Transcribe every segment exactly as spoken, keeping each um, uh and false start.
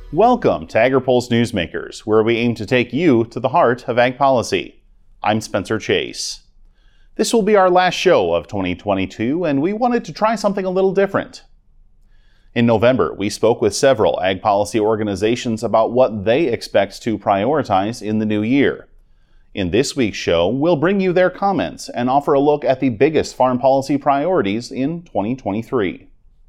Welcome to AgriPulse Newsmakers, where we aim to take you to the heart of ag policy. I'm Spencer Chase. This will be our last show of twenty twenty-two, and we wanted to try something a little different. In November, we spoke with several ag policy organizations about what they expect to prioritize in the new year. In this week's show, we'll bring you their comments and offer a look at the biggest farm policy priorities in twenty twenty-three.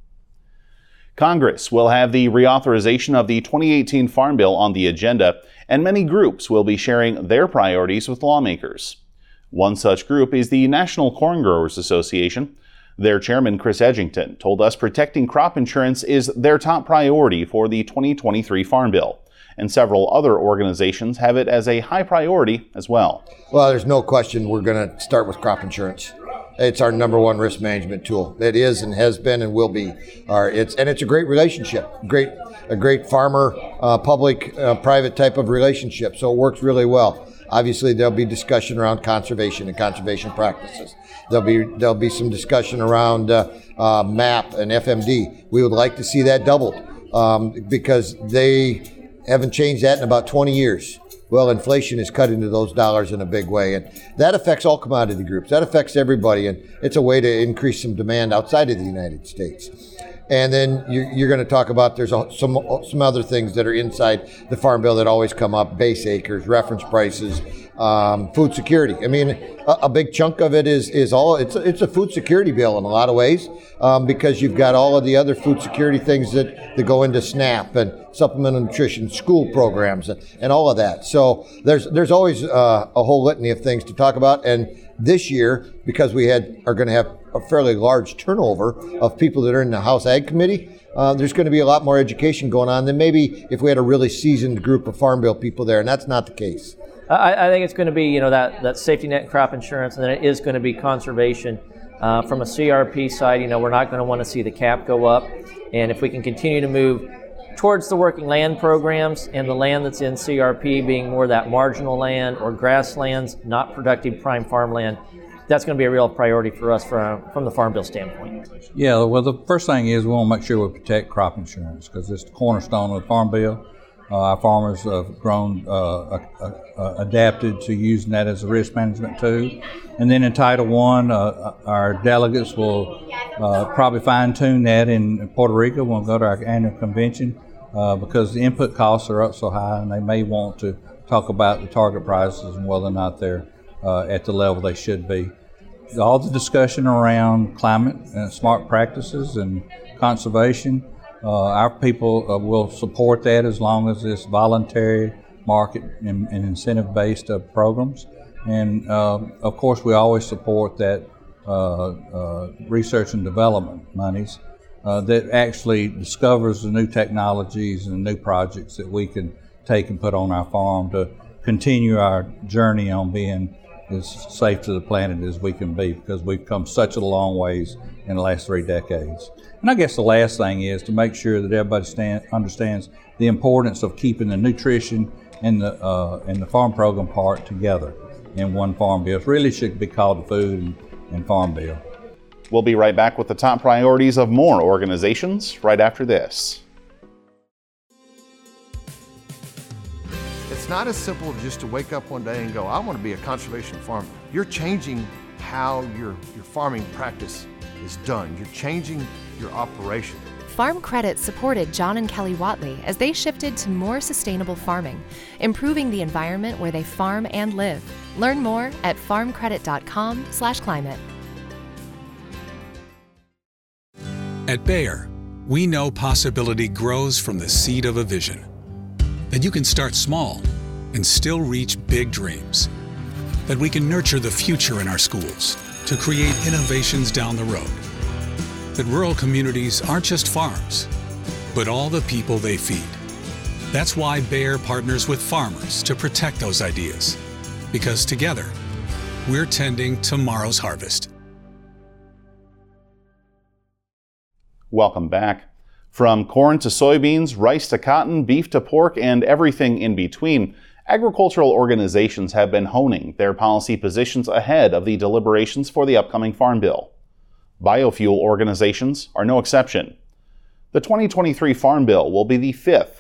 Congress will have the reauthorization of the twenty eighteen Farm Bill on the agenda, and many groups will be sharing their priorities with lawmakers. One such group is the National Corn Growers Association. Their chairman, Chris Edgington, told us protecting crop insurance is their top priority for the twenty twenty-three Farm Bill, and several other organizations have it as a high priority as well. Well, there's no question we're going to start with crop insurance. It's our number one risk management tool. It is and has been and will be. Our, it's and it's a great relationship, great a great farmer, uh, public, uh, private type of relationship. So it works really well. Obviously, there'll be discussion around conservation and conservation practices. There'll be there'll be some discussion around uh, uh, M A P and F M D. We would like to see that doubled um, because they haven't changed that in about twenty years. Well, inflation is cut into those dollars in a big way, and that affects all commodity groups. That affects everybody, and it's a way to increase some demand outside of the United States. And then you're, you're going to talk about there's a, some some other things that are inside the Farm Bill that always come up: base acres, reference prices, um, food security. I mean, a, a big chunk of it is is all it's a, it's a food security bill in a lot of ways um, because you've got all of the other food security things that, that go into SNAP and supplemental nutrition, school programs, and, and all of that. So there's there's always uh, a whole litany of things to talk about. And this year, because we had are going to have a fairly large turnover of people that are in the House Ag Committee, uh, there's going to be a lot more education going on than maybe if we had a really seasoned group of Farm Bill people there, and that's not the case. I, I think it's going to be, you know, that, that safety net crop insurance, and then it is going to be conservation. Uh, from a C R P side, you know, we're not going to want to see the cap go up, and if we can continue to move towards the working land programs and the land that's in C R P being more that marginal land or grasslands, not productive prime farmland, that's going to be a real priority for us from, from the Farm Bill standpoint. Yeah, well, the first thing is we want to make sure we protect crop insurance because it's the cornerstone of the Farm Bill. Uh, our farmers have grown, uh, uh, uh, adapted to using that as a risk management tool. And then in Title One, uh, our delegates will uh, probably fine-tune that in Puerto Rico. We'll go to our annual convention uh, because the input costs are up so high, and they may want to talk about the target prices and whether or not they're uh, at the level they should be. All the discussion around climate and smart practices and conservation, uh, our people uh, will support that as long as it's voluntary, market, and, and incentive-based uh, programs. And uh, of course, we always support that uh, uh, research and development monies uh, that actually discovers the new technologies and new projects that we can take and put on our farm to continue our journey on being as safe to the planet as we can be, because we've come such a long ways in the last three decades. And I guess the last thing is to make sure that everybody stand, understands the importance of keeping the nutrition and the uh, and the farm program part together in one Farm Bill. It really should be called the Food and, and Farm Bill. We'll be right back with the top priorities of more organizations right after this. It's not as simple just to wake up one day and go, I want to be a conservation farmer. You're changing how your, your farming practice is done. You're changing your operation. Farm Credit supported John and Kelly Watley as they shifted to more sustainable farming, improving the environment where they farm and live. Learn more at farm credit dot com slash climate. At Bayer, we know possibility grows from the seed of a vision. That you can start small and still reach big dreams. That we can nurture the future in our schools to create innovations down the road. That rural communities aren't just farms, but all the people they feed. That's why Bayer partners with farmers to protect those ideas. Because together, we're tending tomorrow's harvest. Welcome back. From corn to soybeans, rice to cotton, beef to pork, and everything in between, agricultural organizations have been honing their policy positions ahead of the deliberations for the upcoming Farm Bill. Biofuel organizations are no exception. The twenty twenty-three Farm Bill will be the fifth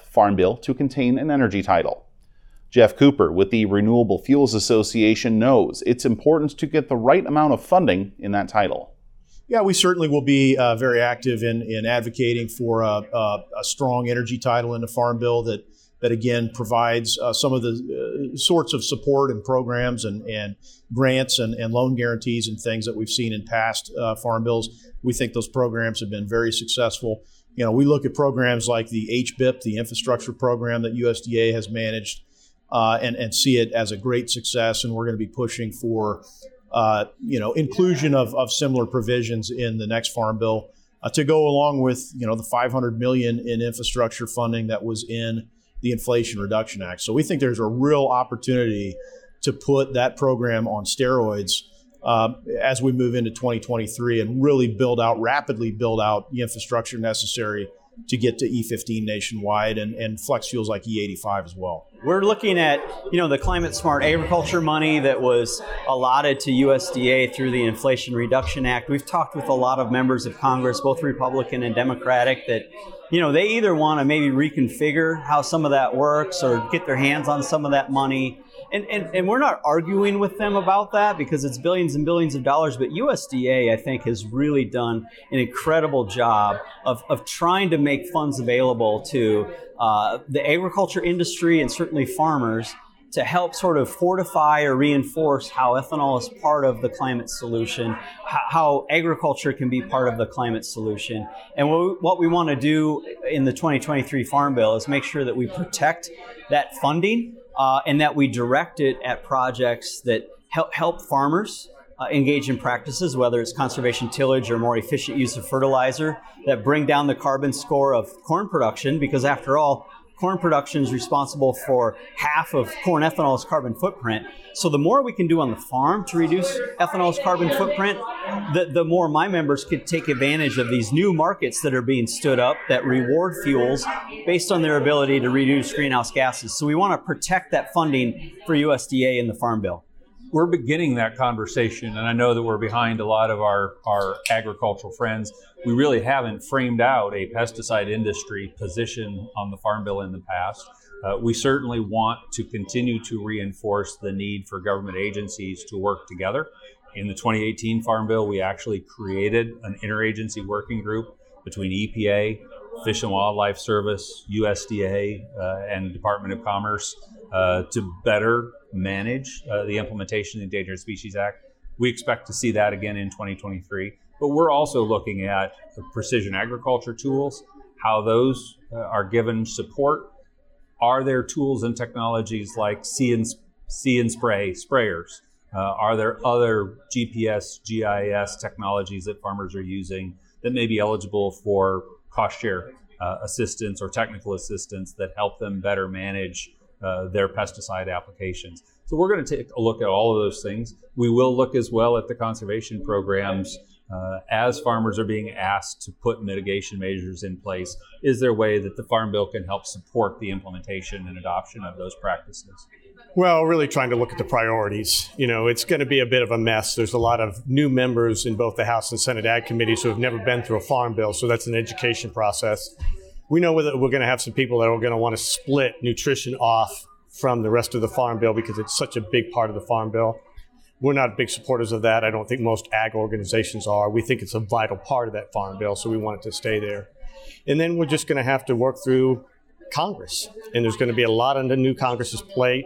Farm Bill to contain an energy title. Jeff Cooper with the Renewable Fuels Association knows it's important to get the right amount of funding in that title. Yeah, we certainly will be uh, very active in, in advocating for a, a, a strong energy title in the Farm Bill that, that again, provides uh, some of the uh, sorts of support and programs and, and grants and, and loan guarantees and things that we've seen in past uh, Farm Bills. We think those programs have been very successful. You know, we look at programs like the H B I P, the infrastructure program that U S D A has managed, uh, and, and see it as a great success, and we're going to be pushing for Uh, you know, inclusion of, of similar provisions in the next Farm Bill uh, to go along with, you know, the five hundred million dollars in infrastructure funding that was in the Inflation Reduction Act. So we think there's a real opportunity to put that program on steroids uh, as we move into twenty twenty-three and really build out, rapidly build out the infrastructure necessary to get to E fifteen nationwide and, and flex fuels like E eighty-five as well. We're looking at, you know, the climate smart agriculture money that was allotted to U S D A through the Inflation Reduction Act. We've talked with a lot of members of Congress, both Republican and Democratic, that, you know, they either want to maybe reconfigure how some of that works or get their hands on some of that money. And, and, and we're not arguing with them about that because it's billions and billions of dollars, but U S D A, I think, has really done an incredible job of, of trying to make funds available to uh, the agriculture industry and certainly farmers to help sort of fortify or reinforce how ethanol is part of the climate solution, how agriculture can be part of the climate solution. And what we, what we want to do in the twenty twenty-three Farm Bill is make sure that we protect that funding Uh, and that we direct it at projects that help, help farmers uh, engage in practices, whether it's conservation tillage or more efficient use of fertilizer, that bring down the carbon score of corn production, because after all, corn production is responsible for half of corn ethanol's carbon footprint. So the more we can do on the farm to reduce ethanol's carbon footprint, the, the more my members could take advantage of these new markets that are being stood up that reward fuels based on their ability to reduce greenhouse gases. So we want to protect that funding for U S D A in the Farm Bill. We're beginning that conversation, and I know that we're behind a lot of our, our agricultural friends. We really haven't framed out a pesticide industry position on the Farm Bill in the past. Uh, we certainly want to continue to reinforce the need for government agencies to work together. In the twenty eighteen Farm Bill, we actually created an interagency working group between E P A, Fish and Wildlife Service, U S D A, uh, and Department of Commerce uh, to better manage uh, the implementation of the Endangered Species Act. We expect to see that again in twenty twenty-three. But we're also looking at the precision agriculture tools, how those uh, are given support. Are there tools and technologies like see and, see and spray sprayers? Uh, are there other G P S, G I S technologies that farmers are using that may be eligible for cost share uh, assistance or technical assistance that help them better manage uh, their pesticide applications? So we're going to take a look at all of those things. We will look as well at the conservation programs uh, as farmers are being asked to put mitigation measures in place. Is there a way that the Farm Bill can help support the implementation and adoption of those practices? Well, really trying to look at the priorities. You know, it's going to be a bit of a mess. There's a lot of new members in both the House and Senate Ag Committees who have never been through a Farm Bill, so that's an education process. We know that we're going to have some people that are going to want to split nutrition off from the rest of the Farm Bill because it's such a big part of the Farm Bill. We're not big supporters of that. I don't think most ag organizations are. We think it's a vital part of that Farm Bill, so we want it to stay there. And then we're just going to have to work through Congress, and there's going to be a lot on the new Congress's plate.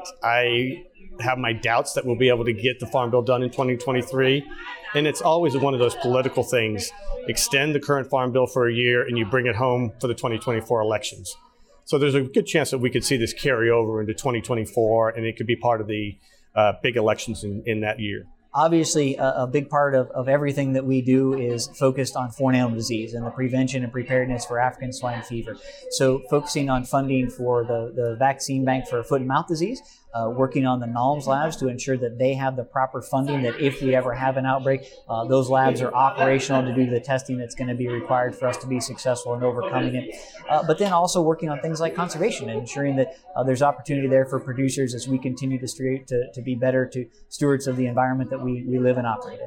I have my doubts that we'll be able to get the Farm Bill done in twenty twenty-three, and it's always one of those political things. Extend the current Farm Bill for a year, and you bring it home for the twenty twenty-four elections. So there's a good chance that we could see this carry over into twenty twenty-four, and it could be part of the uh, big elections in, in that year. Obviously, a, a big part of, of everything that we do is focused on foreign animal disease and the prevention and preparedness for African swine fever. So focusing on funding for the, the vaccine bank for foot and mouth disease, uh, working on the NALMS labs to ensure that they have the proper funding, that if we ever have an outbreak, uh, those labs are operational to do the testing that's going to be required for us to be successful in overcoming it. Uh, but then also working on things like conservation and ensuring that uh, there's opportunity there for producers as we continue to, to, to be better to stewards of the environment that we, we live and operate in.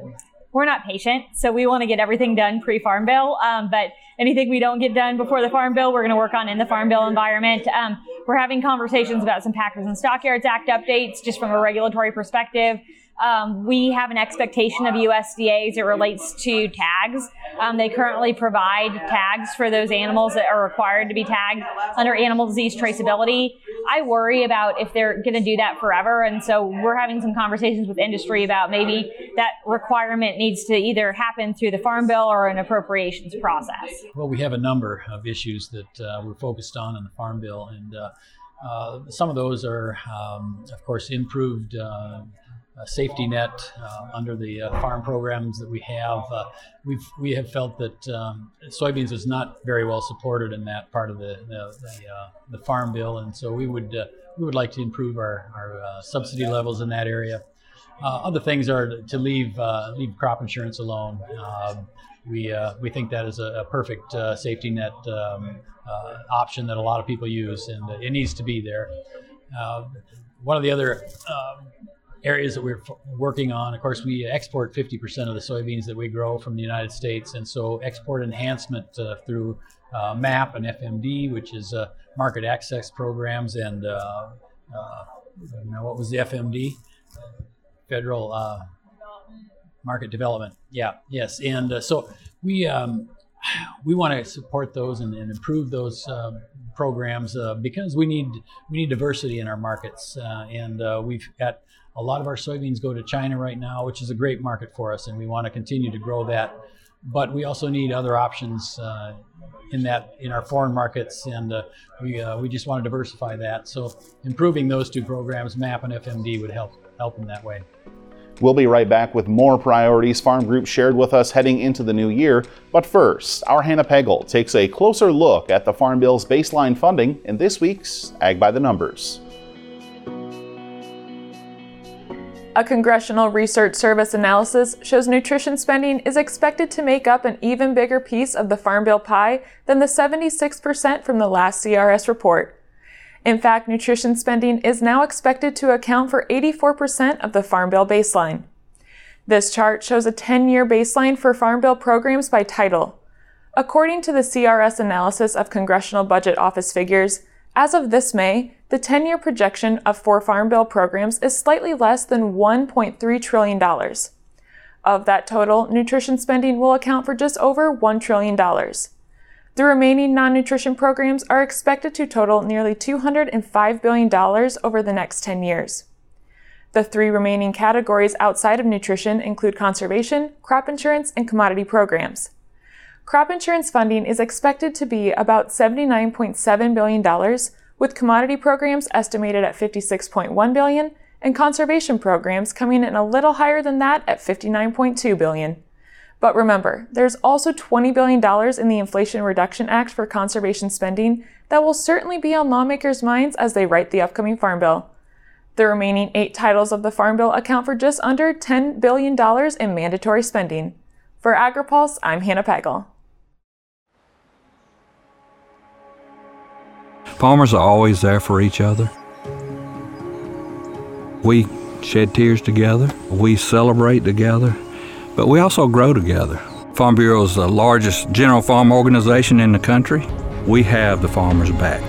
we're not patient, so we want to get everything done pre-Farm Bill. Um, but anything we don't get done before the Farm Bill, we're going to work on in the Farm Bill environment. Um, we're having conversations about some Packers and Stockyards Act updates, just from a regulatory perspective. Um, we have an expectation of U S D A as it relates to tags. Um, they currently provide tags for those animals that are required to be tagged under animal disease traceability. I worry about if they're going to do that forever, and so we're having some conversations with industry about maybe that requirement needs to either happen through the Farm Bill or an appropriations process. Well, we have a number of issues that uh, we're focused on in the Farm Bill, and uh, uh, some of those are, um, of course, improved uh, Uh, safety net uh, under the uh, farm programs that we have. Uh, we've we have felt that um, soybeans is not very well supported in that part of the the, the, uh, the farm bill, and so we would uh, we would like to improve our our uh, subsidy levels in that area. Uh, other things are to leave uh, leave crop insurance alone. Uh, we uh, we think that is a, a perfect uh, safety net um, uh, option that a lot of people use, and it needs to be there. Uh, one of the other uh, areas that we're f- working on, of course, we export fifty percent of the soybeans that we grow from the United States, and so export enhancement uh, through uh, MAP and F M D, which is uh, market access programs, and uh, uh, now what was the F M D? Federal uh, Market Development. Yeah, yes, and uh, so we um, we want to support those and, and improve those uh, programs uh, because we need we need diversity in our markets, uh, and uh, we've got a lot of our soybeans go to China right now, which is a great market for us, and we want to continue to grow that. But we also need other options uh, in that in our foreign markets, and uh, we uh, we just want to diversify that. So improving those two programs, MAP and F M D, would help help in that way. We'll be right back with more priorities Farm Group shared with us heading into the new year. But first, our Hannah Pagel takes a closer look at the Farm Bill's baseline funding in this week's Ag by the Numbers. A Congressional Research Service analysis shows nutrition spending is expected to make up an even bigger piece of the Farm Bill pie than the seventy-six percent from the last C R S report. In fact, nutrition spending is now expected to account for eighty-four percent of the Farm Bill baseline. This chart shows a ten-year baseline for Farm Bill programs by title. According to the C R S analysis of Congressional Budget Office figures, as of this May, the ten-year projection of four Farm Bill programs is slightly less than one point three trillion dollars. Of that total, nutrition spending will account for just over one trillion dollars. The remaining non-nutrition programs are expected to total nearly two hundred five billion dollars over the next ten years. The three remaining categories outside of nutrition include conservation, crop insurance, and commodity programs. Crop insurance funding is expected to be about seventy-nine point seven billion dollars, with commodity programs estimated at fifty-six point one billion dollars and conservation programs coming in a little higher than that at fifty-nine point two billion dollars. But remember, there's also twenty billion dollars in the Inflation Reduction Act for conservation spending that will certainly be on lawmakers' minds as they write the upcoming Farm Bill. The remaining eight titles of the Farm Bill account for just under ten billion dollars in mandatory spending. For AgriPulse, I'm Hannah Pagel. Farmers are always there for each other. We shed tears together, we celebrate together, but we also grow together. Farm Bureau is the largest general farm organization in the country. We have the farmers' back.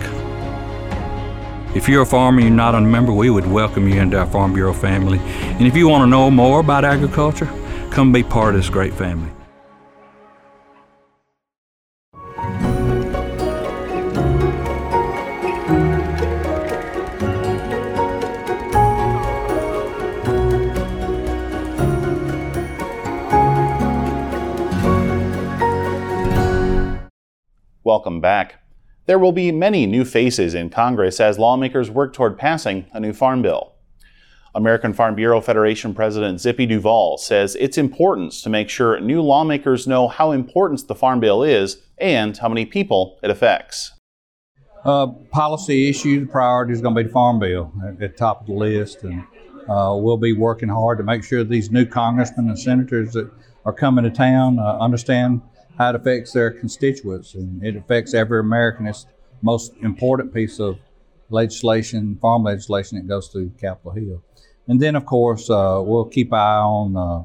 If you're a farmer and you're not a member, we would welcome you into our Farm Bureau family. And if you want to know more about agriculture, come be part of this great family. Welcome back. There will be many new faces in Congress as lawmakers work toward passing a new farm bill. American Farm Bureau Federation President Zippy Duvall says it's important to make sure new lawmakers know how important the farm bill is and how many people it affects. Uh, policy issue, the priority is going to be the farm bill at the top of the list, and uh, we'll be working hard to make sure these new congressmen and senators that are coming to town uh, understand how it affects their constituents, and it affects every American. It's the most important piece of legislation, farm legislation that goes through Capitol Hill. And then, of course, uh, we'll keep an eye on uh,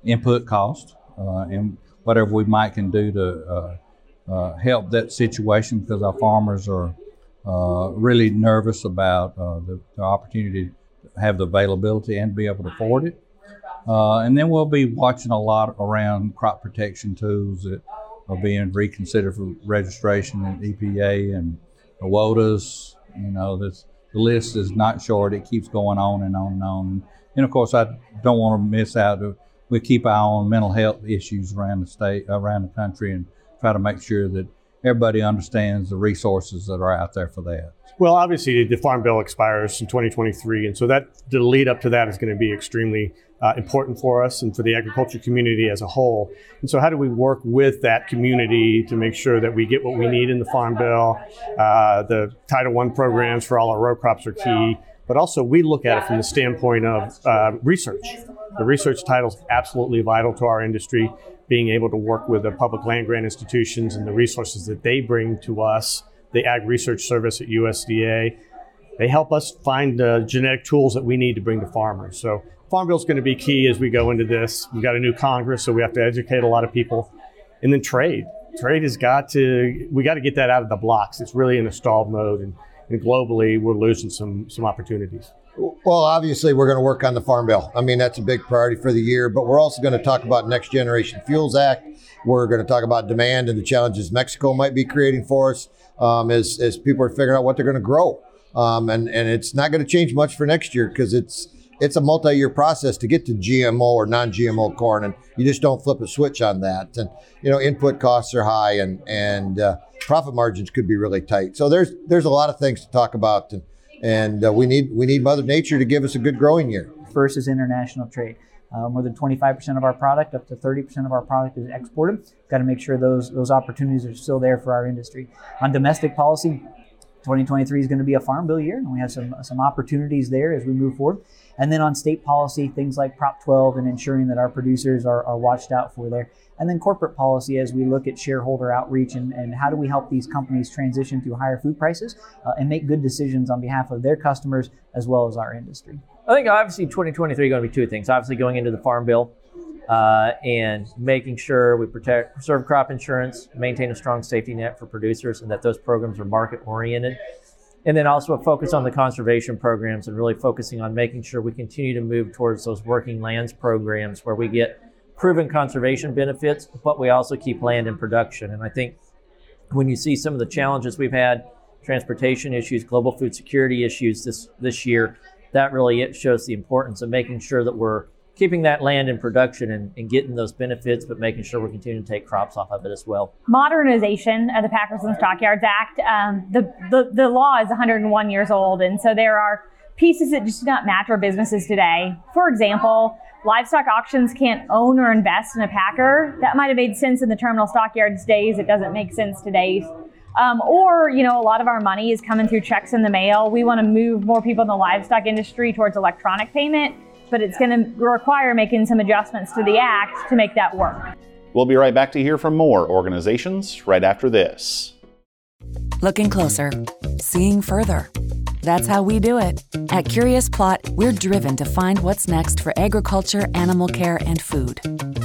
input cost uh, and whatever we might can do to uh, uh, help that situation, because our farmers are uh, really nervous about uh, the, the opportunity to have the availability and be able to afford it. Uh, and then we'll be watching a lot around crop protection tools that are being reconsidered for registration in E P A and the WOTUS. You know, this, the list is not short. It keeps going on and on and on. And of course, I don't want to miss out. We keep our own mental health issues around the state, around the country, and try to make sure that everybody understands the resources that are out there for that. Well, obviously, the Farm Bill expires in twenty twenty-three, and so that the lead up to that is going to be extremely uh, important for us and for the agriculture community as a whole. And so how do we work with that community to make sure that we get what we need in the Farm Bill? Uh, the Title One programs for all our row crops are key, but also we look at it from the standpoint of uh, research. The research title is absolutely vital to our industry, being able to work with the public land grant institutions and the resources that they bring to us. The Ag Research Service at U S D A, they help us find the genetic tools that we need to bring to farmers. So Farm Bill is going to be key as we go into this. We've got a new Congress, so we have to educate a lot of people. And then trade. Trade has got to, we got to get that out of the blocks. It's really in a stalled mode, and, and globally we're losing some some opportunities. Well, obviously, we're going to work on the Farm Bill. I mean, that's a big priority for the year, but we're also going to talk about Next Generation Fuels Act. We're going to talk about demand and the challenges Mexico might be creating for us um, as, as people are figuring out what they're going to grow. Um, and, and it's not going to change much for next year, because it's it's a multi-year process to get to G M O or non-G M O corn, and you just don't flip a switch on that. And, you know, input costs are high, and, and uh, profit margins could be really tight. So there's there's a lot of things to talk about. And, And uh, we need we need Mother Nature to give us a good growing year. First is international trade. Uh, more than twenty-five percent of our product, up to thirty percent of our product is exported. Got to make sure those those opportunities are still there for our industry. On domestic policy, twenty twenty-three is going to be a Farm Bill year, and we have some some opportunities there as we move forward. And then on state policy, things like Prop twelve and ensuring that our producers are, are watched out for there. And then corporate policy as we look at shareholder outreach and, and how do we help these companies transition to higher food prices uh, and make good decisions on behalf of their customers as well as our industry. I think obviously twenty twenty-three is going to be two things. Obviously going into the Farm Bill uh, and making sure we protect, preserve crop insurance, maintain a strong safety net for producers, and that those programs are market oriented. And then also a focus on the conservation programs and really focusing on making sure we continue to move towards those working lands programs where we get proven conservation benefits, but we also keep land in production. And I think when you see some of the challenges we've had, transportation issues, global food security issues this, this year, that really it shows the importance of making sure that we're keeping that land in production and, and getting those benefits, but making sure we're continuing to take crops off of it as well. Modernization of the Packers and Stockyards Act. Um, the, the, the law is one hundred one years old, and so there are pieces that just do not match our businesses today. For example, livestock auctions can't own or invest in a packer. That might have made sense in the terminal stockyards days. It doesn't make sense today. Um, or, you know, a lot of our money is coming through checks in the mail. We want to move more people in the livestock industry towards electronic payment, but it's going to require making some adjustments to the act to make that work. We'll be right back to hear from more organizations right after this. Looking closer, seeing further. That's how we do it. At Curious Plot, we're driven to find what's next for agriculture, animal care, and food.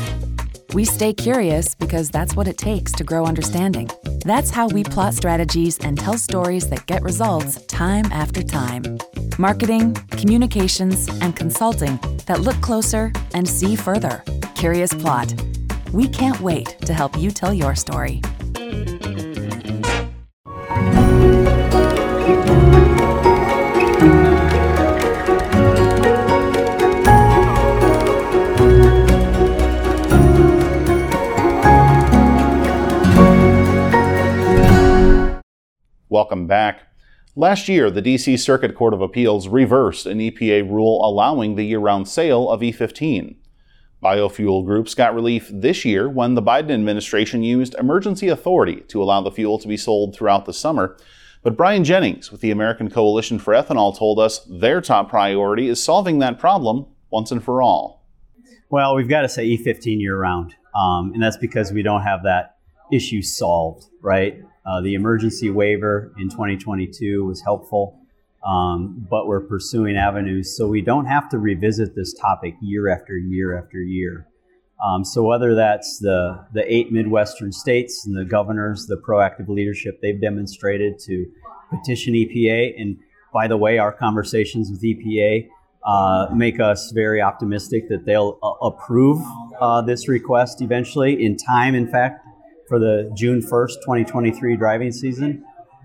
We stay curious because that's what it takes to grow understanding. That's how we plot strategies and tell stories that get results time after time. Marketing, communications, and consulting that look closer and see further. Curious Plot. We can't wait to help you tell your story. Welcome back. Last year, the D C Circuit Court of Appeals reversed an E P A rule allowing the year-round sale of E fifteen. Biofuel groups got relief this year when the Biden administration used emergency authority to allow the fuel to be sold throughout the summer. But Brian Jennings with the American Coalition for Ethanol told us their top priority is solving that problem once and for all. Well, we've got to say E fifteen year-round, um, and that's because we don't have that issue solved, right? Uh, the emergency waiver in twenty twenty-two was helpful, um, but we're pursuing avenues so we don't have to revisit this topic year after year after year. Um, so whether that's the, the eight Midwestern states and the governors, the proactive leadership they've demonstrated to petition E P A, and by the way, our conversations with E P A uh, make us very optimistic that they'll uh, approve uh, this request eventually in time, in fact, for the June first, twenty twenty-three driving season,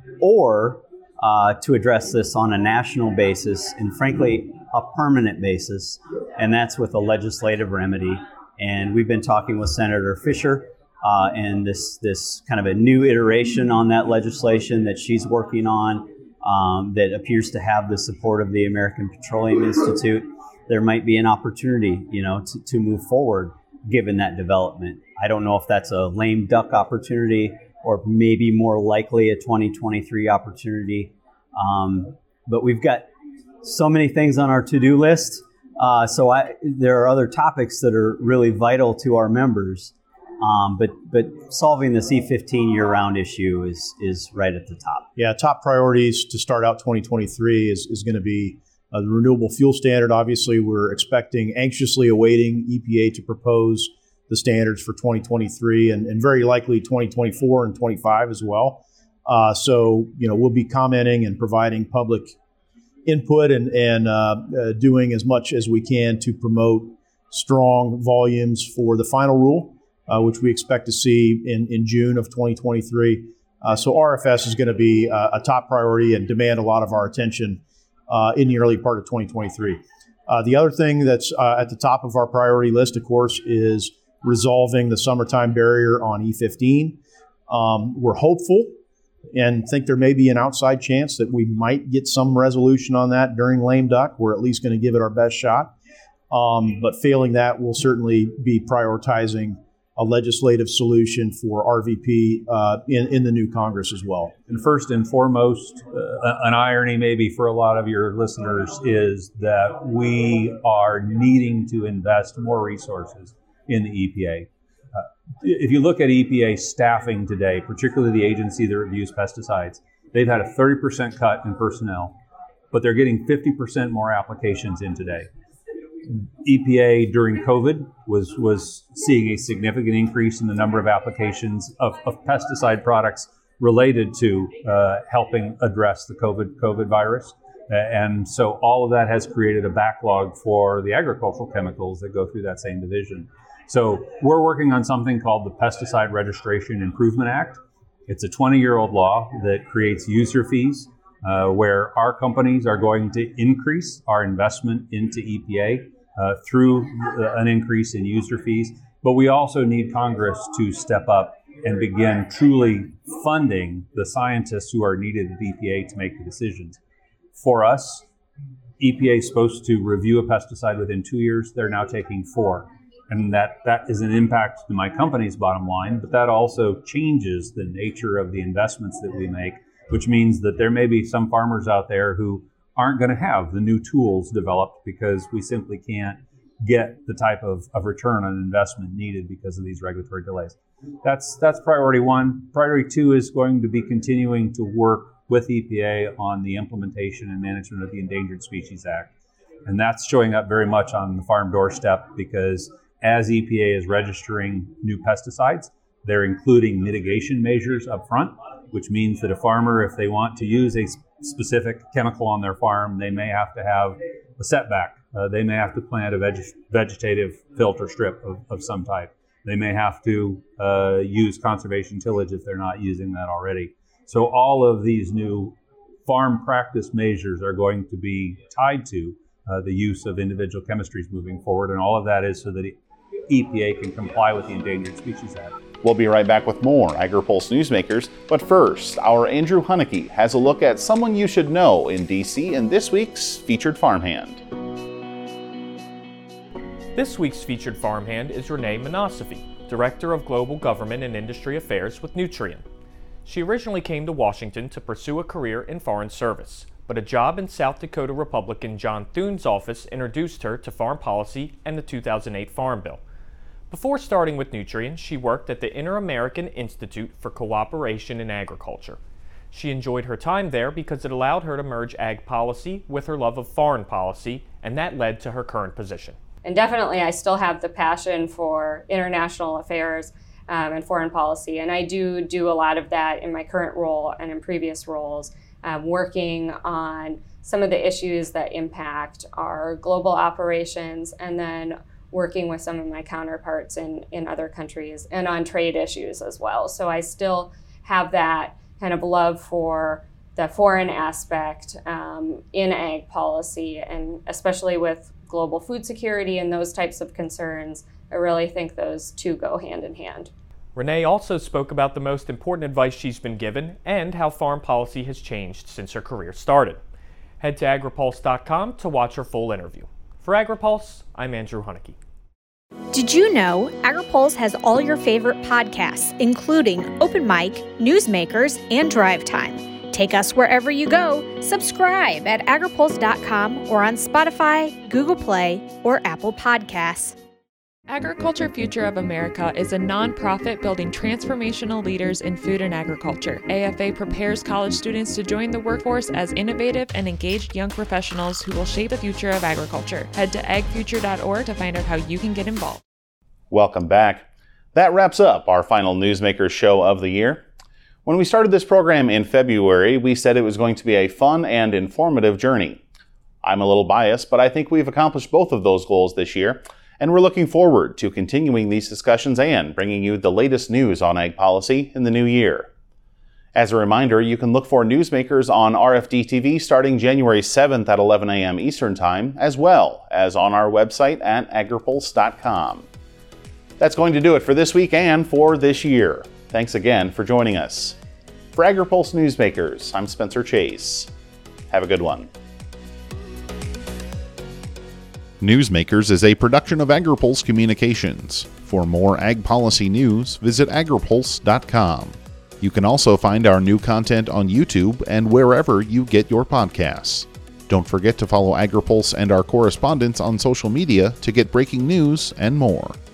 or uh, to address this on a national basis and frankly, a permanent basis, and that's with a legislative remedy. And we've been talking with Senator Fisher uh, and this this kind of a new iteration on that legislation that she's working on um, that appears to have the support of the American Petroleum Institute. There might be an opportunity, you know, to, to move forward given that development. I don't know if that's a lame duck opportunity or maybe more likely a twenty twenty-three opportunity. Um, but we've got so many things on our to-do list. Uh, so I, there are other topics that are really vital to our members, um, but but solving this E fifteen year-round issue is is right at the top. Yeah, top priorities to start out twenty twenty-three is, is going to be uh, the renewable fuel standard. Obviously, we're expecting, anxiously awaiting E P A to propose the standards for twenty twenty-three and, and very likely twenty twenty-four and twenty-five as well. Uh, so, you know, we'll be commenting and providing public input and, and uh, uh, doing as much as we can to promote strong volumes for the final rule, uh, which we expect to see in, in June of twenty twenty-three. Uh, so R F S is going to be uh, a top priority and demand a lot of our attention uh, in the early part of twenty twenty-three. Uh, the other thing that's uh, at the top of our priority list, of course, is resolving the summertime barrier on E fifteen. Um, we're hopeful and think there may be an outside chance that we might get some resolution on that during lame duck. We're at least going to give it our best shot. Um, but failing that, we'll certainly be prioritizing a legislative solution for R V P uh, in, in the new Congress as well. And first and foremost, uh, an irony maybe for a lot of your listeners is that we are needing to invest more resources in the E P A. Uh, if you look at E P A staffing today, particularly the agency that reviews pesticides, they've had a thirty percent cut in personnel, but they're getting fifty percent more applications in today. E P A during COVID was was seeing a significant increase in the number of applications of, of pesticide products related to uh, helping address the COVID COVID virus. And so all of that has created a backlog for the agricultural chemicals that go through that same division. So we're working on something called the Pesticide Registration Improvement Act. It's a twenty-year-old law that creates user fees uh, where our companies are going to increase our investment into E P A uh, through an increase in user fees. But we also need Congress to step up and begin truly funding the scientists who are needed at E P A to make the decisions. For us, E P A is supposed to review a pesticide within two years. They're now taking four. And that, that is an impact to my company's bottom line, but that also changes the nature of the investments that we make, which means that there may be some farmers out there who aren't going to have the new tools developed because we simply can't get the type of, of return on investment needed because of these regulatory delays. That's, that's priority one. Priority two is going to be continuing to work with E P A on the implementation and management of the Endangered Species Act. And that's showing up very much on the farm doorstep because as E P A is registering new pesticides, they're including mitigation measures up front, which means that a farmer, if they want to use a specific chemical on their farm, they may have to have a setback. Uh, they may have to plant a veg- vegetative filter strip of, of some type. They may have to uh, use conservation tillage if they're not using that already. So all of these new farm practice measures are going to be tied to uh, the use of individual chemistries moving forward, and all of that is so that E P A can comply with the Endangered Species Act. We'll be right back with more AgriPulse Newsmakers, but first, our Andrew Hunnicky has a look at someone you should know in D C in this week's Featured Farmhand. This week's Featured Farmhand is Renee Manasafi, Director of Global Government and Industry Affairs with Nutrien. She originally came to Washington to pursue a career in foreign service, but a job in South Dakota Republican John Thune's office introduced her to farm policy and the two thousand eight Farm Bill. Before starting with Nutrien, she worked at the Inter-American Institute for Cooperation in Agriculture. She enjoyed her time there because it allowed her to merge ag policy with her love of foreign policy, and that led to her current position. And definitely I still have the passion for international affairs um, and foreign policy. And I do do a lot of that in my current role and in previous roles, um, working on some of the issues that impact our global operations, and then working with some of my counterparts in, in other countries and on trade issues as well. So I still have that kind of love for the foreign aspect um, in ag policy, and especially with global food security and those types of concerns, I really think those two go hand in hand. Renee also spoke about the most important advice she's been given and how farm policy has changed since her career started. Head to agripulse dot com to watch her full interview. For AgriPulse, I'm Andrew Hunnicky. Did you know AgriPulse has all your favorite podcasts, including Open Mic, Newsmakers, and Drive Time? Take us wherever you go. Subscribe at agripulse dot com or on Spotify, Google Play, or Apple Podcasts. Agriculture Future of America is a nonprofit building transformational leaders in food and agriculture. A F A prepares college students to join the workforce as innovative and engaged young professionals who will shape the future of agriculture. Head to ag future dot org to find out how you can get involved. Welcome back. That wraps up our final Newsmakers show of the year. When we started this program in February, we said it was going to be a fun and informative journey. I'm a little biased, but I think we've accomplished both of those goals this year. And we're looking forward to continuing these discussions and bringing you the latest news on ag policy in the new year. As a reminder, you can look for Newsmakers on R F D T V starting January seventh at eleven a.m. Eastern Time, as well as on our website at agripulse dot com. That's going to do it for this week and for this year. Thanks again for joining us. For AgriPulse Newsmakers, I'm Spencer Chase. Have a good one. Newsmakers is a production of AgriPulse Communications. For more ag policy news, visit agripulse dot com. You can also find our new content on YouTube and wherever you get your podcasts. Don't forget to follow AgriPulse and our correspondents on social media to get breaking news and more.